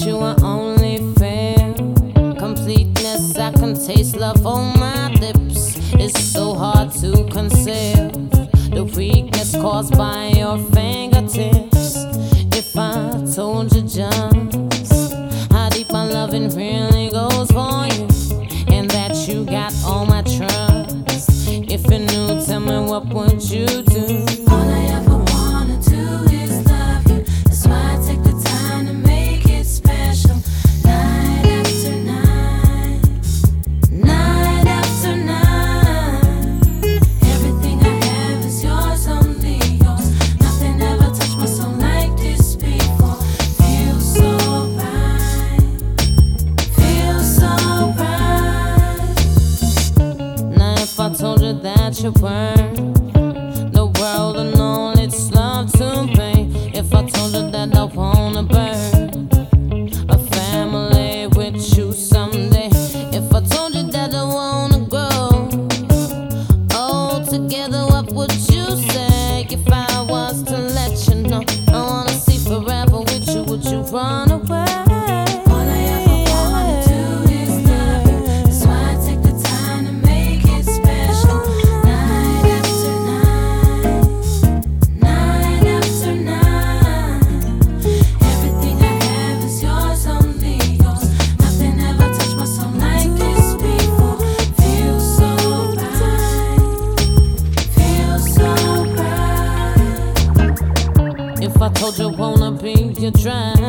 you are only fair. Completeness, I can taste love on my lips. It's so hard to conceal the weakness caused by your fingertips. If I told you just how deep my loving really goes for you, and that you got all my trust, if you knew, tell me what would you do? All I ever wanna do is love you. That's why I take the time to make it special. Night after night, night after night. Everything I have is yours, only yours. Nothing ever touched my soul like this before. Feels so right, feels so right. Now if I told you that you weren't the world and all its love to pay, if I told you that I wanna burn a family with you someday, if I told you that I wanna grow old together, what would you say? If I was to let you know I wanna see forever with you, would you run away? All I ever wanna do is love you. That's why I take the time to make it special. Night after night, night after night. Everything I have is yours, only yours. Nothing ever touched my soul like this before. Feels so right, feels so right. If I told you wanna be your drive,